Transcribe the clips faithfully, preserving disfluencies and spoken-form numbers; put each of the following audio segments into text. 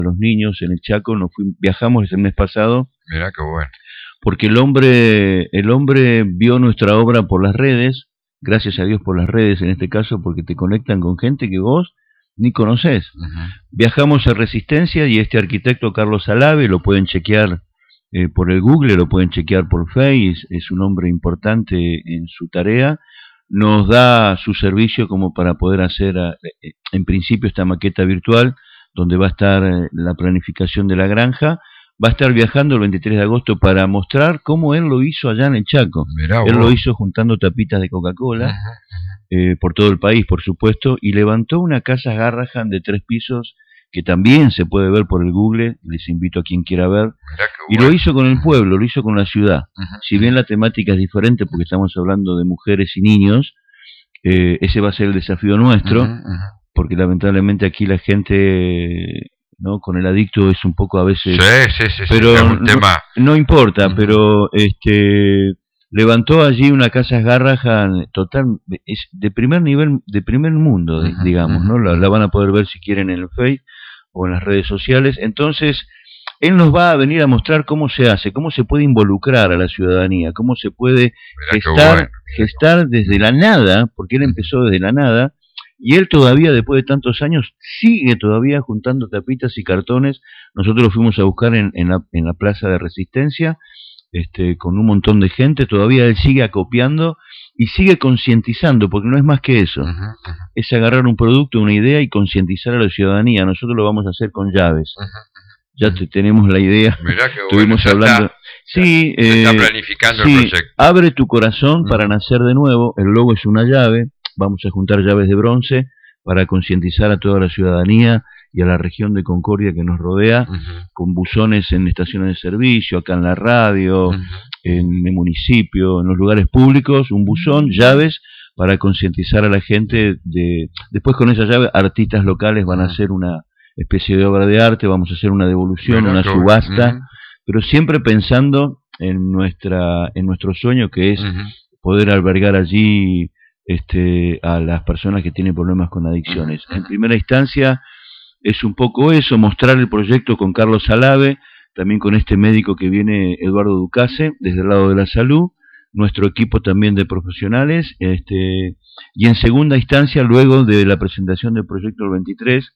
los niños en el Chaco, nos fuimos, viajamos el mes pasado. Mirá qué bueno. Porque el hombre, el hombre vio nuestra obra por las redes, gracias a Dios por las redes en este caso, porque te conectan con gente que vos ni conocés. Uh-huh. Viajamos a Resistencia y este arquitecto Carlos Alave, lo pueden chequear eh, por el Google, lo pueden chequear por Face, es un hombre importante en su tarea, nos da su servicio como para poder hacer eh, en principio esta maqueta virtual, donde va a estar eh, la planificación de la granja. Va a estar viajando el veintitrés de agosto para mostrar cómo él lo hizo allá en el Chaco. Mirá él vos. Lo hizo juntando tapitas de Coca-Cola, uh-huh, uh-huh. Eh, por todo el país, por supuesto, y levantó una casa Garrahan de tres pisos, que también se puede ver por el Google, les invito a quien quiera ver, y bueno. Lo hizo con el pueblo, lo hizo con la ciudad. Uh-huh. Si bien la temática es diferente, porque estamos hablando de mujeres y niños, eh, ese va a ser el desafío nuestro, uh-huh, uh-huh. porque lamentablemente aquí la gente... ¿no? Con el adicto es un poco a veces... Sí, sí, sí, pero sí, es un no, tema. No importa, uh-huh. pero este levantó allí una casa Garrahan total, es de primer nivel, de primer mundo, uh-huh. digamos, ¿no? La, la van a poder ver si quieren en el Face o en las redes sociales. Entonces, él nos va a venir a mostrar cómo se hace, cómo se puede involucrar a la ciudadanía, cómo se puede gestar, bueno. gestar desde la nada, porque él empezó desde la nada, y él todavía, después de tantos años, sigue todavía juntando tapitas y cartones. Nosotros lo fuimos a buscar en, en, la, en la Plaza de Resistencia, este, con un montón de gente. Todavía él sigue acopiando y sigue concientizando, porque no es más que eso. Uh-huh, uh-huh. Es agarrar un producto, una idea y concientizar a la ciudadanía. Nosotros lo vamos a hacer con llaves. Uh-huh. Ya te, tenemos la idea. Mirá que Estuvimos bueno, hablando. Está, sí, se eh, está planificando sí, el proyecto. Abre tu corazón uh-huh. para nacer de nuevo. El logo es una llave. Vamos a juntar llaves de bronce para concientizar a toda la ciudadanía y a la región de Concordia que nos rodea, uh-huh. con buzones en estaciones de servicio, acá en la radio, uh-huh. en el municipio, en los lugares públicos, un buzón, uh-huh. llaves, para concientizar a la gente. De Después con esa llave, artistas locales van a hacer una especie de obra de arte, vamos a hacer una devolución, bueno, una subasta, uh-huh. pero siempre pensando en nuestra en nuestro sueño, que es uh-huh. poder albergar allí Este, a las personas que tienen problemas con adicciones. En primera instancia es un poco eso, mostrar el proyecto con Carlos Alave, también con este médico que viene, Eduardo Ducase, desde el lado de la salud, nuestro equipo también de profesionales, este, y en segunda instancia, luego de la presentación del proyecto del veintitrés,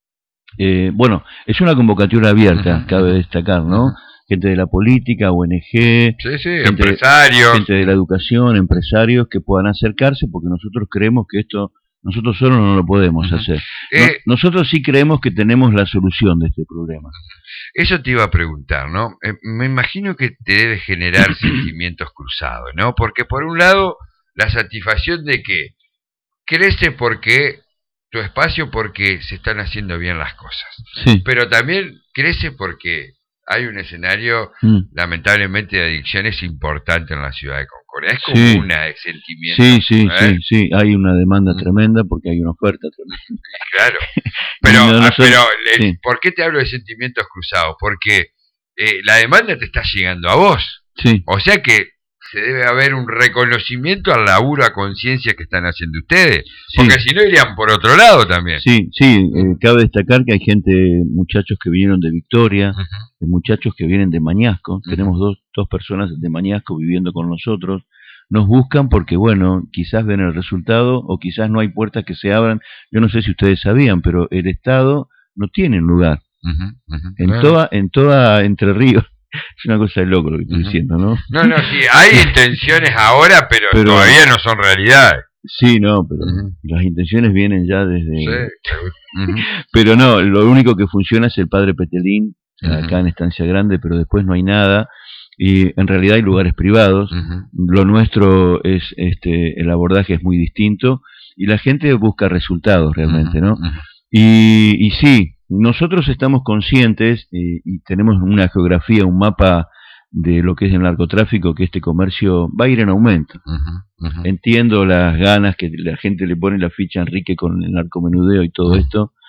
eh, bueno, es una convocatoria abierta, uh-huh. cabe destacar, ¿no? Uh-huh. Gente de la política, O N G, sí, sí, gente, empresarios, gente de la educación, empresarios que puedan acercarse, porque nosotros creemos que esto, nosotros solos no lo podemos uh-huh. hacer. Eh, no, nosotros sí creemos que tenemos la solución de este problema. Eso te iba a preguntar, ¿no? Eh, me imagino que te debe generar sentimientos cruzados, ¿no? Porque por un lado, la satisfacción de que crece porque tu espacio, porque se están haciendo bien las cosas. Sí. Pero también crece porque hay un escenario, mm. lamentablemente, de adicciones importante en la ciudad de Concordia. Es como sí. una de sentimiento. Sí, sí, ¿eh? sí, sí. Hay una demanda mm. tremenda porque hay una oferta tremenda. Claro. Pero, no, no soy... pero sí. ¿por qué te hablo de sentimientos cruzados? Porque eh, la demanda te está llegando a vos. Sí. O sea que se debe haber un reconocimiento al laburo a conciencia que están haciendo ustedes, sí. porque si no irían por otro lado también. Sí, sí, eh, cabe destacar que hay gente, muchachos que vinieron de Victoria, uh-huh. muchachos que vienen de Mañasco, uh-huh. tenemos dos, dos personas de Mañasco viviendo con nosotros, nos buscan porque, bueno, quizás ven el resultado o quizás no hay puertas que se abran. Yo no sé si ustedes sabían, pero el Estado no tiene lugar. Uh-huh. Uh-huh. En, bueno. toda, en toda Entre Ríos. Es una cosa de loco lo que estoy uh-huh. diciendo, ¿no? No, no, sí, hay intenciones ahora, pero, pero todavía no son realidades. Sí, no, pero uh-huh. las intenciones vienen ya desde... Sí. Uh-huh. Pero no, lo único que funciona es el Padre Petelín, uh-huh. acá en Estancia Grande, pero después no hay nada. Y en realidad hay lugares privados. Uh-huh. Lo nuestro es, este, el abordaje es muy distinto y la gente busca resultados realmente, ¿no? Uh-huh. Y, y sí, nosotros estamos conscientes y, y tenemos una geografía, un mapa de lo que es el narcotráfico, que este comercio va a ir en aumento. Uh-huh, uh-huh. Entiendo las ganas que la gente le pone la ficha a Enrique con el narcomenudeo y todo uh-huh. esto,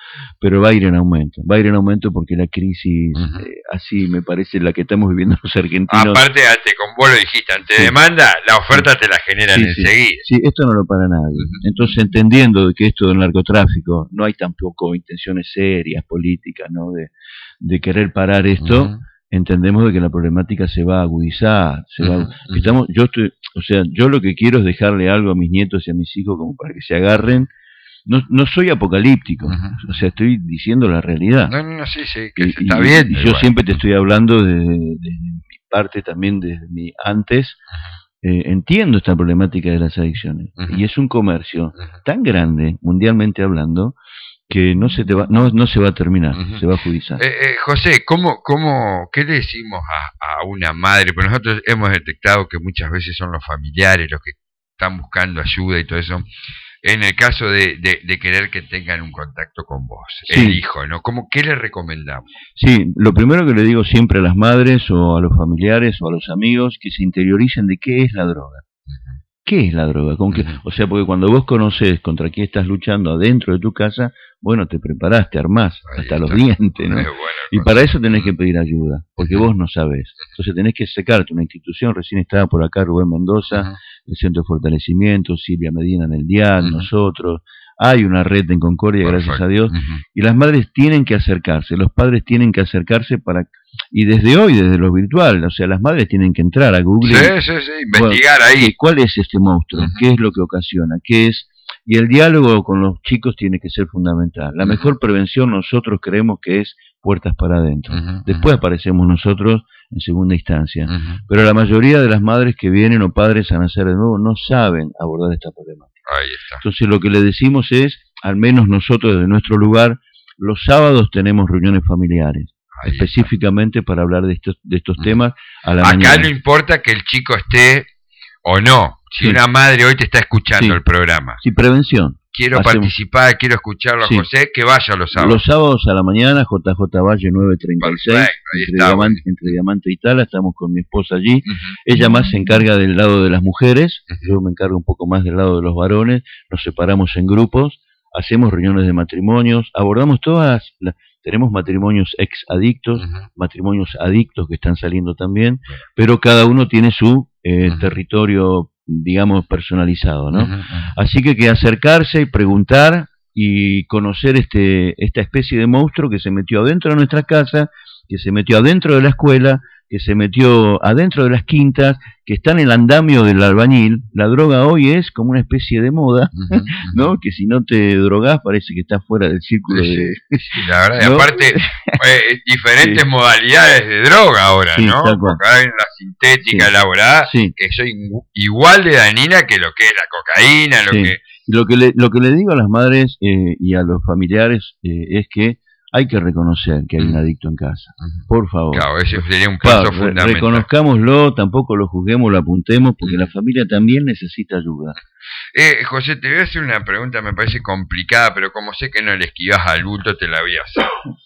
pero va a ir en aumento, va a ir en aumento porque la crisis, uh-huh. eh, así me parece la que estamos viviendo los argentinos. Aparte, ante, como vos lo dijiste, ante sí. demanda, la oferta te la generan sí, enseguida. Sí. sí, esto no lo para nadie. Uh-huh. Entonces, entendiendo que esto del narcotráfico, no hay tampoco intenciones serias, políticas, ¿no? De, de querer parar esto, uh-huh. entendemos de que la problemática se va a agudizar, se uh-huh. va a, estamos, yo estoy, o sea, yo lo que quiero es dejarle algo a mis nietos y a mis hijos como para que se agarren. No, no soy apocalíptico, uh-huh. o sea, estoy diciendo la realidad. No, no, no, sí, sí, que y, está y, bien. Y yo igual. Siempre te estoy hablando desde, desde mi parte también, desde mi antes, uh-huh. eh, entiendo esta problemática de las adicciones. Uh-huh. Y es un comercio uh-huh. tan grande, mundialmente hablando, que no se te va, no, no se va a terminar, uh-huh. se va a agudizar. Eh, eh, José, ¿cómo, cómo, ¿qué le decimos a, a una madre? Porque nosotros hemos detectado que muchas veces son los familiares los que están buscando ayuda y todo eso. En el caso de, de, de querer que tengan un contacto con vos, sí. el hijo, ¿no? ¿Cómo, ¿Qué le recomendamos? Sí, lo primero que le digo siempre a las madres o a los familiares o a los amigos, que se interioricen de qué es la droga. Uh-huh. ¿Qué es la droga? ¿Con qué? Uh-huh. O sea, porque cuando vos conoces contra qué estás luchando adentro de tu casa, bueno, te preparás, te armás, Ahí hasta está. los dientes, ¿no? Bueno, y para eso tenés que pedir ayuda, porque uh-huh. vos no sabés. Entonces tenés que secarte una institución, recién estaba por acá Rubén Mendoza, uh-huh. el Centro de Fortalecimiento, Silvia Medina en el D I A D, uh-huh. nosotros, hay una red en Concordia, Perfecto. gracias a Dios, uh-huh. y las madres tienen que acercarse, los padres tienen que acercarse para... Y desde hoy, desde lo virtual, o sea, las madres tienen que entrar a Google. Sí, sí, sí, investigar bueno, ahí. ¿Cuál es este monstruo? Uh-huh. ¿Qué es lo que ocasiona? ¿Qué es? Y el diálogo con los chicos tiene que ser fundamental. La uh-huh. mejor prevención nosotros creemos que es puertas para adentro. Uh-huh. Después aparecemos nosotros en segunda instancia. Uh-huh. Pero la mayoría de las madres que vienen o padres a nacer de nuevo no saben abordar esta problemática. Ahí está. Entonces lo que le decimos es, al menos nosotros desde nuestro lugar, los sábados tenemos reuniones familiares. Ahí específicamente está. Para hablar de estos, de estos uh-huh. temas a la Acá mañana. No importa que el chico esté o no. Si sí. una madre hoy te está escuchando sí. el programa. Sí, prevención. Quiero Hacemos... participar, quiero escucharlo a sí. José, que vaya los sábados. Los sábados a la mañana, J J Valle nueve treinta y seis, entre, Diamante, entre Diamante y Tala, estamos con mi esposa allí. Uh-huh. Ella más se encarga del lado de las mujeres, uh-huh. yo me encargo un poco más del lado de los varones, nos separamos en grupos, hacemos reuniones de matrimonios, abordamos todas las... Tenemos matrimonios ex adictos, uh-huh. matrimonios adictos que están saliendo también, uh-huh. pero cada uno tiene su eh, uh-huh. territorio, digamos, personalizado, ¿no? Uh-huh. Así que hay que acercarse y preguntar y conocer este esta especie de monstruo que se metió adentro de nuestra casa, que se metió adentro de la escuela, que se metió adentro de las quintas, que está en el andamio del albañil. La droga hoy es como una especie de moda, uh-huh, ¿no? Uh-huh. Que si no te drogás parece que estás fuera del círculo sí, de... Sí, la verdad, ¿no? Y aparte, eh, diferentes sí. modalidades de droga ahora, sí, ¿no? Porque hay la sintética sí. elaborada, sí. que soy igual de dañina que lo que es la cocaína, lo sí. que... Lo que, le, lo que le digo a las madres eh, y a los familiares eh, es que hay que reconocer que hay un adicto en casa, por favor. Claro, ese sería un paso claro, fundamental. Reconozcámoslo, tampoco lo juzguemos, lo apuntemos, porque mm. la familia también necesita ayuda. Eh, José, te voy a hacer una pregunta, me parece complicada, pero como sé que no le esquivas al bulto, te la voy a hacer.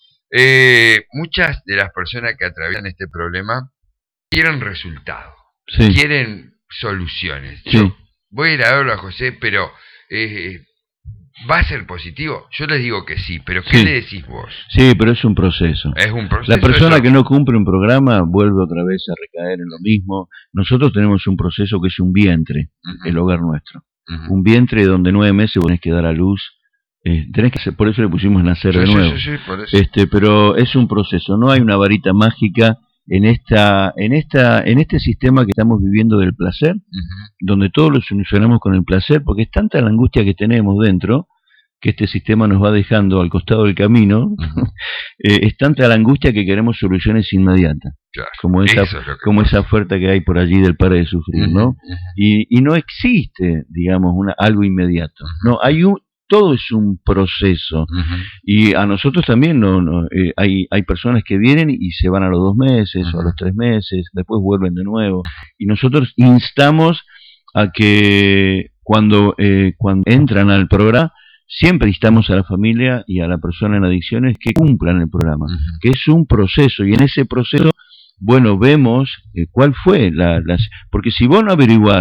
Eh, muchas de las personas que atraviesan este problema quieren resultados, sí. quieren soluciones. Sí. Yo voy a ir a verlo a José, pero... Eh, ¿va a ser positivo? Yo les digo que sí, pero ¿qué sí. le decís vos? Sí, pero es un proceso. Es un proceso. La persona eso... que no cumple un programa vuelve otra vez a recaer en lo mismo. Nosotros tenemos un proceso que es un vientre, uh-huh. el hogar nuestro. Uh-huh. Un vientre donde nueve meses vos tenés que dar a luz. Eh, tenés que hacer, por eso le pusimos nacer sí, de nuevo. Sí, sí, sí, por eso. Este, pero es un proceso, no hay una varita mágica en esta, en esta, en este sistema que estamos viviendo del placer, uh-huh. donde todos lo solucionamos con el placer, porque es tanta la angustia que tenemos dentro, que este sistema nos va dejando al costado del camino, uh-huh. eh, es tanta la angustia que queremos soluciones inmediatas, claro, como esa, es como esa oferta que hay por allí del pare de sufrir, uh-huh. ¿no? Uh-huh. Y, y no existe, digamos, una, algo inmediato, uh-huh. no, hay un, todo es un proceso, uh-huh. y a nosotros también no, no eh, hay, hay personas que vienen y se van a los dos meses uh-huh. o a los tres meses, después vuelven de nuevo, y nosotros instamos a que cuando, eh, cuando entran al programa, siempre instamos a la familia y a la persona en adicciones que cumplan el programa, uh-huh. que es un proceso, y en ese proceso, bueno, vemos eh, cuál fue la, las... Porque si vos no averiguás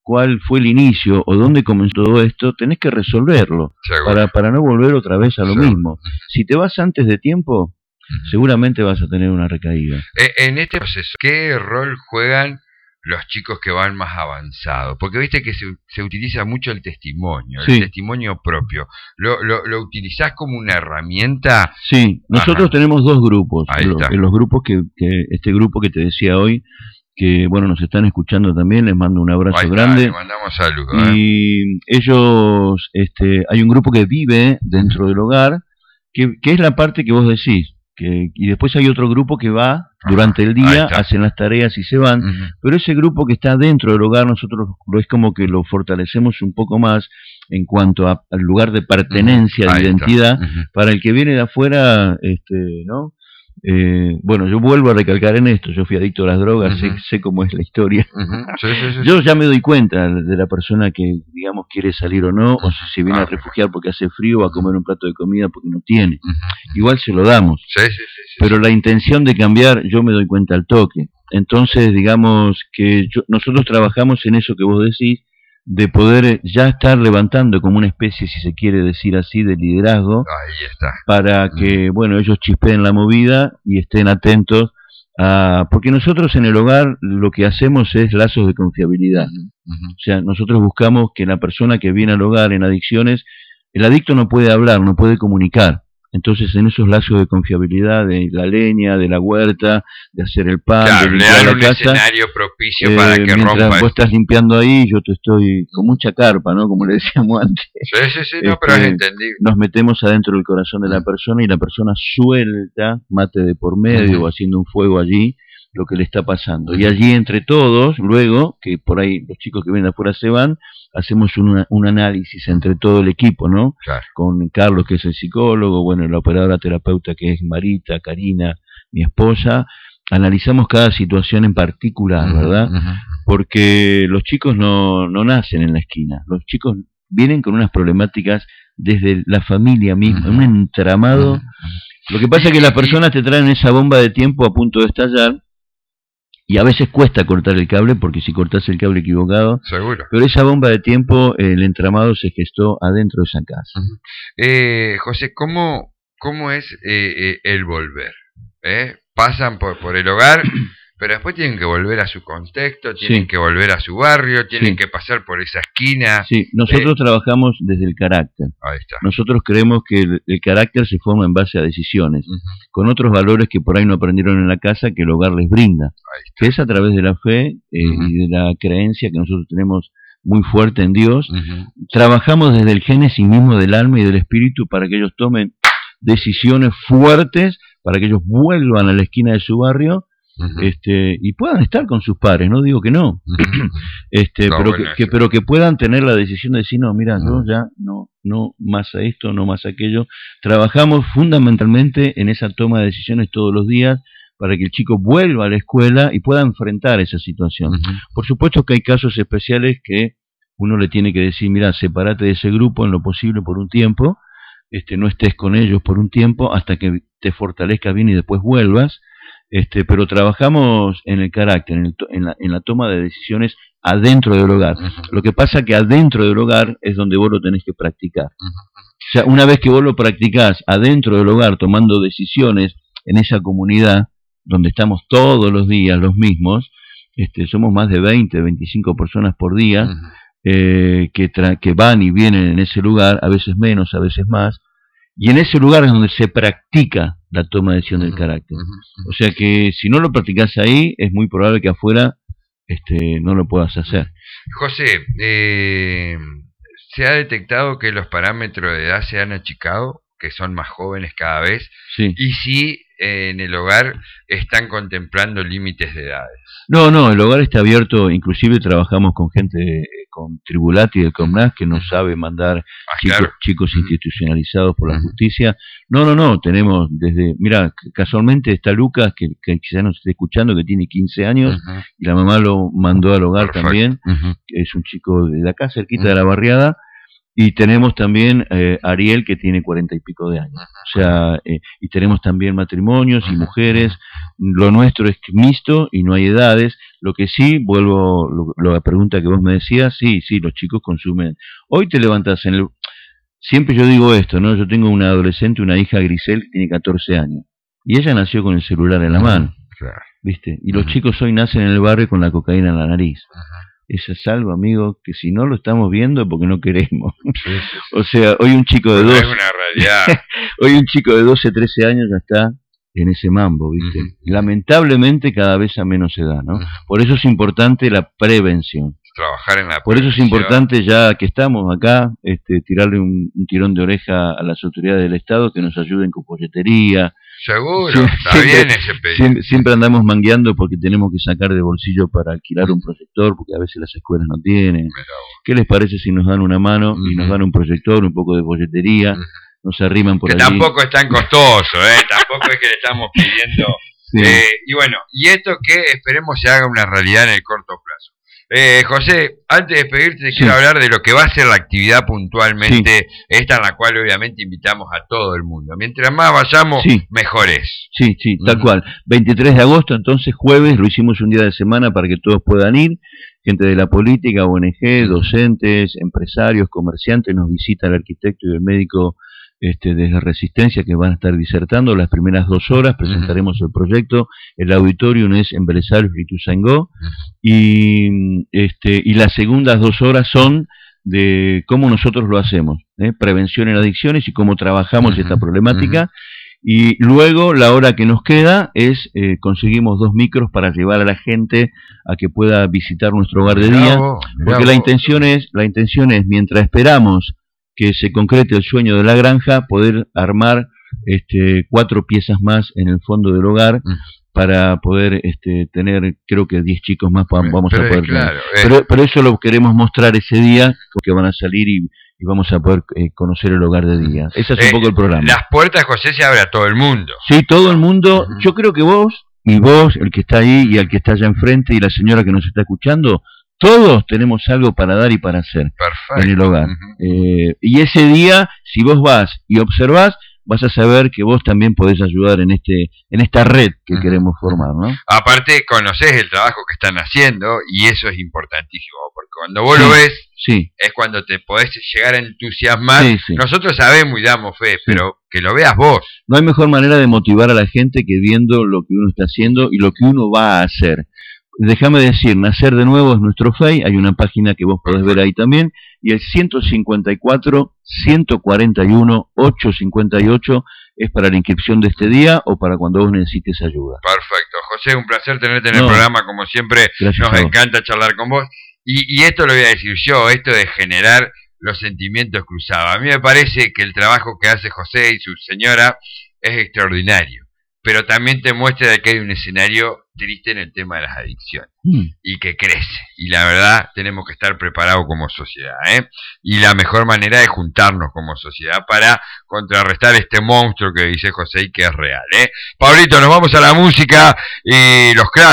cuál fue el inicio o dónde comenzó todo esto, tenés que resolverlo para, para no volver otra vez a lo Seguro. mismo. Si te vas antes de tiempo, uh-huh. seguramente vas a tener una recaída. En este proceso, ¿qué rol juegan los chicos que van más avanzados? Porque viste que se, se utiliza mucho el testimonio, sí. el testimonio propio. ¿Lo, lo, lo utilizás como una herramienta? Sí, nosotros Ajá. tenemos dos grupos. Los, los grupos que, que, este grupo que te decía hoy, que bueno, nos están escuchando también, les mando un abrazo Ahí grande. Está, le mandamos saludos. Y ¿eh? ellos, este, hay un grupo que vive dentro del hogar, que, que es la parte que vos decís. Que, y después hay otro grupo que va durante el día, hacen las tareas y se van, uh-huh. pero ese grupo que está dentro del hogar, nosotros lo es como que lo fortalecemos un poco más en cuanto a, al lugar de pertenencia, uh-huh. de identidad, uh-huh. para el que viene de afuera, este, ¿no? Eh, bueno, yo vuelvo a recalcar en esto, yo fui adicto a las drogas, uh-huh. sé, sé cómo es la historia. Uh-huh. sí, sí, sí, yo ya me doy cuenta de la persona que, digamos, quiere salir o no, uh-huh. o si se viene ah, a refugiar porque hace frío o a comer un plato de comida porque no tiene. Uh-huh. Igual se lo damos. Sí, sí, sí, sí, pero sí. la intención de cambiar, yo me doy cuenta al toque. Entonces, digamos que yo, nosotros trabajamos en eso que vos decís, de poder ya estar levantando como una especie, si se quiere decir así, de liderazgo, Ahí está. para que, uh-huh. bueno, ellos chispeen la movida y estén atentos a... Porque nosotros en el hogar lo que hacemos es lazos de confiabilidad. Uh-huh. O sea, nosotros buscamos que la persona que viene al hogar en adicciones, el adicto no puede hablar, no puede comunicar. Entonces, en esos lazos de confiabilidad, de la leña, de la huerta, de hacer el pan, claro, de limpiar la un casa, escenario propicio eh, para que mientras rompa. Vos estás limpiando ahí, yo te estoy con mucha carpa, ¿no? Como le decíamos antes. Sí, sí, sí, no, este, pero es entendible. Nos metemos adentro del corazón de la persona y la persona suelta, mate de por medio, uh-huh. o haciendo un fuego allí, lo que le está pasando. Uh-huh. Y allí entre todos, luego, que por ahí los chicos que vienen de afuera se van, hacemos una, un análisis entre todo el equipo, ¿no? Claro. Con Carlos, que es el psicólogo, bueno, la operadora terapeuta, que es Marita, Karina, mi esposa. Analizamos cada situación en particular, uh-huh, ¿verdad? Uh-huh. Porque los chicos no, no nacen en la esquina. Los chicos vienen con unas problemáticas desde la familia misma, uh-huh. un entramado. Uh-huh. Lo que pasa es que las personas te traen esa bomba de tiempo a punto de estallar, y a veces cuesta cortar el cable, porque si cortás el cable equivocado... Seguro. Pero esa bomba de tiempo, el entramado se gestó adentro de esa casa. Uh-huh. eh, José, ¿cómo, cómo es eh, eh, el volver? ¿Eh? Pasan por, por el hogar, pero después tienen que volver a su contexto, tienen sí. que volver a su barrio, tienen sí. que pasar por esa esquina. Sí, nosotros eh, trabajamos desde el carácter. Ahí está. Nosotros creemos que el, el carácter se forma en base a decisiones, uh-huh. con otros valores que por ahí no aprendieron en la casa, que el hogar les brinda. Ahí está. Que es a través de la fe eh, uh-huh. y de la creencia que nosotros tenemos muy fuerte en Dios. Uh-huh. Trabajamos desde el génesis mismo del alma y del espíritu para que ellos tomen decisiones fuertes, para que ellos vuelvan a la esquina de su barrio, uh-huh. este, y puedan estar con sus padres, no digo que no, uh-huh. este, no, pero, bueno, que, que, pero que puedan tener la decisión de decir, no, mira, uh-huh. yo ya no, no más a esto, no más a aquello. Trabajamos fundamentalmente en esa toma de decisiones todos los días, para que el chico vuelva a la escuela y pueda enfrentar esa situación. Uh-huh. Por supuesto que hay casos especiales que uno le tiene que decir, mira, sepárate de ese grupo en lo posible por un tiempo, este, no estés con ellos por un tiempo hasta que te fortalezcas bien y después vuelvas, este, pero trabajamos en el carácter, en, el to en, la, en la toma de decisiones adentro del hogar. Uh-huh. Lo que pasa que adentro del hogar es donde vos lo tenés que practicar. Uh-huh. O sea, una vez que vos lo practicás adentro del hogar, tomando decisiones en esa comunidad, donde estamos todos los días los mismos, este, somos más de veinte, veinticinco personas por día, uh-huh. eh, que, tra que van y vienen en ese lugar, a veces menos, a veces más, y en ese lugar es donde se practica la toma de decisión del carácter. O sea que si no lo practicás ahí, es muy probable que afuera este, no lo puedas hacer. José, eh, ¿se ha detectado que los parámetros de edad se han achicado, que son más jóvenes cada vez? Sí. Y si eh, en el hogar están contemplando límites de edades. No, no, el hogar está abierto, inclusive trabajamos con gente eh, con Tribulati del Comnas que nos sabe mandar ah, chicos, claro. chicos institucionalizados por la justicia. No, no, no, tenemos desde, mira, casualmente está Lucas, que, que quizás nos esté escuchando, que tiene quince años, uh-huh. y la mamá lo mandó al hogar Perfecto. también, uh-huh. es un chico de acá, cerquita uh-huh. de la barriada. Y tenemos también eh, Ariel, que tiene cuarenta y pico de años. O sea, eh, y tenemos también matrimonios y mujeres. Lo nuestro es mixto y no hay edades. Lo que sí, vuelvo a la pregunta que vos me decías, sí, sí, los chicos consumen. Hoy te levantas en el... Siempre yo digo esto, ¿no? Yo tengo una adolescente, una hija, Grisel, que tiene catorce años. Y ella nació con el celular en la mano, claro. ¿viste? Y los uh-huh. chicos hoy nacen en el barrio con la cocaína en la nariz. Uh-huh. Eso es algo, amigo, que si no lo estamos viendo es porque no queremos. Sí, sí, sí. O sea, hoy un chico de doce... Es una realidad. Hoy un chico de doce, trece años ya está en ese mambo, ¿viste? Uh-huh. Lamentablemente cada vez a menos edad, ¿no? Uh-huh. Por eso es importante la prevención. Trabajar en la Por eso es importante, ya que estamos acá, este, tirarle un, un tirón de oreja a las autoridades del Estado que nos ayuden con folletería. Seguro, siempre, está bien ese pedido. Siempre, siempre andamos mangueando porque tenemos que sacar de bolsillo para alquilar un proyector, porque a veces las escuelas no tienen. ¿Qué les parece si nos dan una mano uh-huh. y nos dan un proyector, un poco de folletería? Uh-huh. Nos arriman por que allí. Tampoco es tan costoso, ¿eh? Tampoco es que le estamos pidiendo. Sí. Eh, y bueno, y esto que esperemos se haga una realidad en el corto plazo. Eh, José, antes de despedirte, te sí. quiero hablar de lo que va a ser la actividad puntualmente, sí. esta en la cual obviamente invitamos a todo el mundo. Mientras más vayamos, sí. mejor es. Sí, sí, tal uh-huh. cual. veintitrés de agosto, entonces jueves, lo hicimos un día de semana para que todos puedan ir. Gente de la política, O N G, docentes, empresarios, comerciantes, nos visita el arquitecto y el médico Este, desde Resistencia, que van a estar disertando las primeras dos horas, presentaremos uh-huh. el proyecto, el auditorio es en Belezario Ituzaingó, uh-huh. y, este, y las segundas dos horas son de cómo nosotros lo hacemos, ¿eh? Prevención en adicciones y cómo trabajamos uh-huh. esta problemática, uh-huh. y luego la hora que nos queda es, eh, conseguimos dos micros para llevar a la gente a que pueda visitar nuestro hogar de día, bravo, porque bravo. la intención es, la intención es, mientras esperamos que se concrete el sueño de la granja, poder armar este, cuatro piezas más en el fondo del hogar mm. para poder este, tener, creo que diez chicos más vamos pero, a poder claro, tener. Eh. Pero, pero eso lo queremos mostrar ese día, porque van a salir y, y vamos a poder eh, conocer el hogar de día. Ese es un eh, poco el programa. Las puertas, José, se abren a todo el mundo. Sí, todo el mundo. Uh-huh. Yo creo que vos, y vos, el que está ahí, y el que está allá enfrente, y la señora que nos está escuchando, todos tenemos algo para dar y para hacer. Perfecto. En el hogar. Uh-huh. eh, y ese día, si vos vas y observás, vas a saber que vos también podés ayudar en este en esta red que uh-huh. queremos formar, ¿no? Aparte, conocés el trabajo que están haciendo y eso es importantísimo, porque cuando vos sí, lo ves, sí. es cuando te podés llegar a entusiasmar. Sí, sí. Nosotros sabemos y damos fe, sí. pero que lo veas vos. No hay mejor manera de motivar a la gente que viendo lo que uno está haciendo y lo que uno va a hacer. Déjame decir, Nacer de Nuevo es nuestro F E I, hay una página que vos podés ver ahí también, y el ciento cincuenta y cuatro, ciento cuarenta y uno, ochocientos cincuenta y ocho es para la inscripción de este día o para cuando vos necesites ayuda. Perfecto. José, un placer tenerte en no, el programa, como siempre, nos encanta charlar con vos. Y, y esto lo voy a decir yo, esto de generar los sentimientos cruzados. A mí me parece que el trabajo que hace José y su señora es extraordinario, pero también te muestra que hay un escenario triste en el tema de las adicciones mm. y que crece, y la verdad tenemos que estar preparados como sociedad, ¿eh? Y la mejor manera es juntarnos como sociedad para contrarrestar este monstruo que dice José y que es real, ¿eh? Pablito, nos vamos a la música y los clásicos.